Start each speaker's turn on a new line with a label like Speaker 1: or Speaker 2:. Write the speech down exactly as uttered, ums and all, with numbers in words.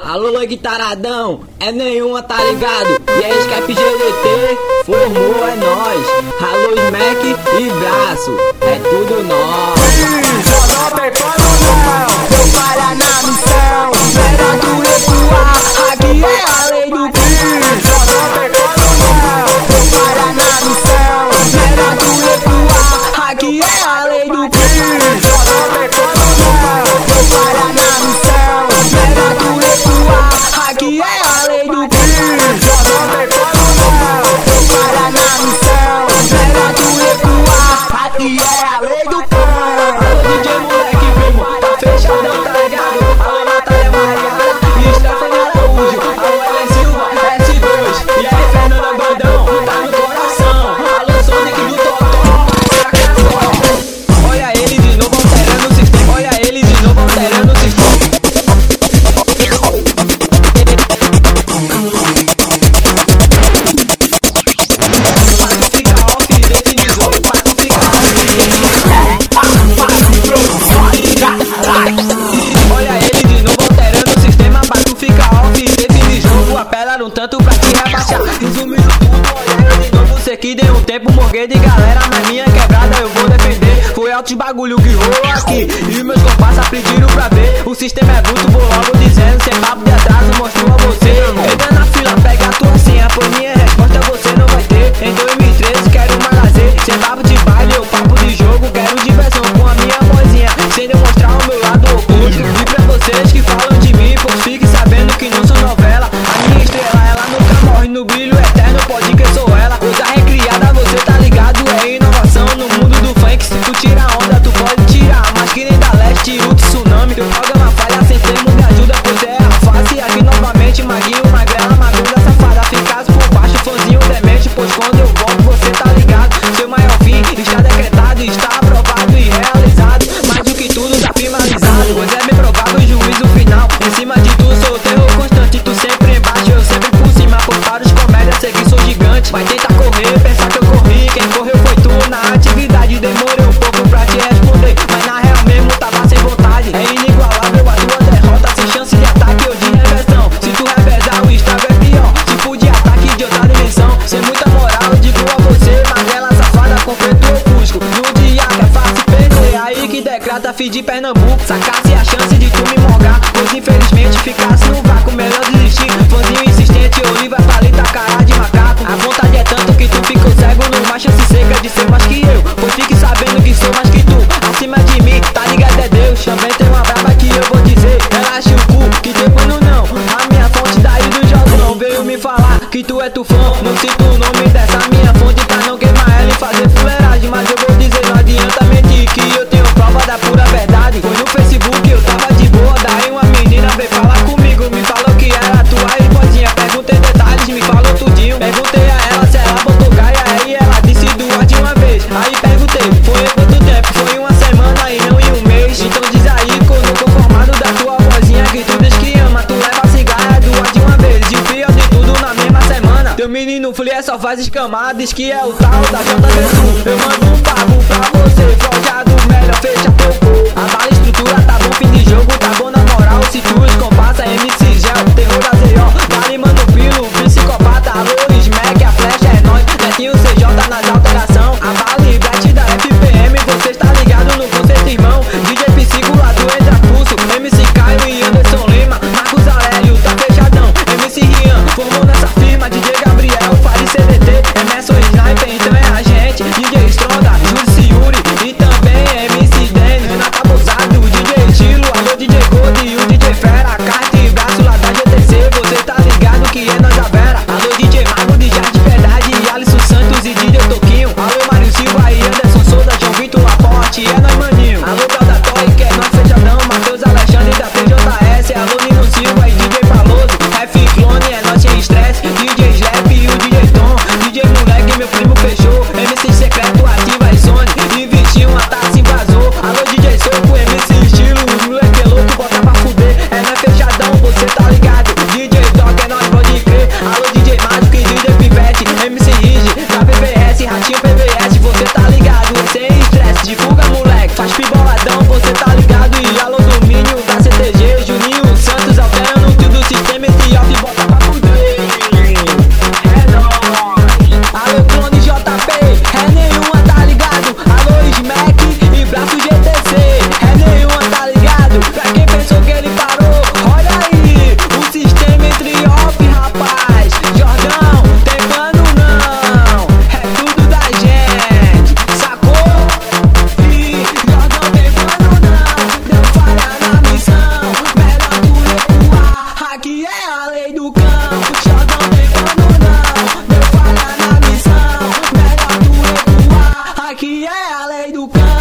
Speaker 1: Alô, Log Taradão, é nenhuma, tá ligado? E é Escape G D T, formou, é nóis. Alô, Smack e braço, é tudo nós.
Speaker 2: Joga pecado não, eu para na missão. Era do recuar, aqui é a lei do crime. Joga pecado não, eu para na missão. Era do recuar, aqui é a lei do crime. Joga pecado não, eu para na missão. Era do recuar, aqui é a lei do crime. Joga pecado não, eu para na missão. Era do recuar, aqui é a lei do crime.
Speaker 1: Alô, D J moleque primo, tá fechadão, tá ligado? Alô, Natália Mariana e Stephanie Araújo. Alô, Ellen Silva, S dois. E aí, Fernanda Gordão, tá no coração. Alô, Sonic do Totó, saca. Olha ele de novo alterando o sistema. Olha ele de novo alterando o sistema. Um tanto pra te rebaixar. Resumindo tudo, olha de novo. Você que deu um tempo, morguei de galera. Mas minha quebrada eu vou defender. Foi altos bagulho que rolou aqui. E meus comparsas pediram pra ver. O sistema é bruto, vou logo dizendo. Sem papo de atraso, mostrou a você. Entra na fila, pega a tua senha. Por minha resposta você não vai ter. Em dois mil e treze quero mais lazer. Sem papo de baile ou papo de jogo. Quero diversão com a minha vozinha. Sem demonstrar o meu lado oculto. E pra vocês que falam de mim, pois fique sabendo que não sou novela. A minha estrela ela nunca morre no brilho eterno, pode que sou ela. Coisa recriada, você tá ligado, é inovação no mundo do funk. Se tu tira onda, tu pode tirar, mas que nem da leste, o tsunami. Teu programa falha sem termo de ajuda, pois é a face. Aqui novamente, maguinho, magrela, magunda, safada. Ficasse por baixo, fãzinho demente, pois quando eu volto, você tá ligado. Seu maior fim está decretado, está aprovado e realizado. Mais do que tudo, tá finalizado, pois é bem provado o juízo final. Em cima de tu, sou terror constante, tu sempre embaixo, eu sempre por cima. Por para os comédias, sei que sou gigante. Vai tentar correr, pensar que eu corri. Quem correu foi tu na atividade. Demorei um pouco pra te responder, mas na real mesmo tava sem vontade. É inigualável a tua derrota, sem chance de ataque ou de reversão. Se tu revezar, o estrago é pior. Tipo de ataque de outra dimensão. Sem muita moral, eu digo a você, magrela safada, confeito eu busco. No dia que é fácil perder, aí que decreta fi de Pernambuco. Sacasse a chance de tu me morgar, pois infelizmente ficasse no vácuo. Melhor desistir, fãzinho insistente, Oliva palita, cara de macaco. A vontade é tanto que tu ficou cego, não mais chance seca de ser mais que eu. Pois fique sabendo que sou mais que tu, acima de mim, tá ligado é Deus. Também tem uma braba que eu vou dizer, relaxa o cu, que depois não não. A minha fonte daí do jogão veio me falar que tu é tufão. Não cito o nome dessa minha fonte pra não queimar ela e fazer fuleiragem, mas eu vou dizer, não adianta mentir que eu tenho prova da pura verdade. Foi no Facebook, eu tava de boa, daí uma menina veio falar comigo, me falou que era tua irmãzinha. Perguntei detalhes, me falou tudinho. Perguntei a ela se ela botou gaia, aí ela disse duas de uma vez. Aí perguntei, foi em quanto tempo? Foi uma semana e não em um mês. Então diz aí, corno conformado da tua vozinha, que tu diz que ama, tu leva cigarra duas de uma vez. E o pior de tudo na mesma semana, teu menino Flier só faz escamar, diz que é o tal da J V Sul. Eu mando um papo pra você, forjado, melhor fecha teu cu. A bala estrutura tá bom, fim de jogo, tá bom na moral. Se tu escompassa, M C Gel, terror da Z O. Vale mano pilo, psicopata, alô, Smack, a flecha é nóis. Netinho C J nas alteração, a bala e Brett da F P M. Você está ligado no conceito, irmão. D J Psico lá do Entra Pulso, M C Caio e Anderson Lima. Marcos Alélio, tá fechadão, M C Rian, formou nessa firma. D J Gabriel, Farid C D T, Emerson Sniper, então é a gente. D J Stronda, Júlio Yuri e também M C Dennis. Renato Abusado, D J Estilo, alô D J Gold. a lei do cão.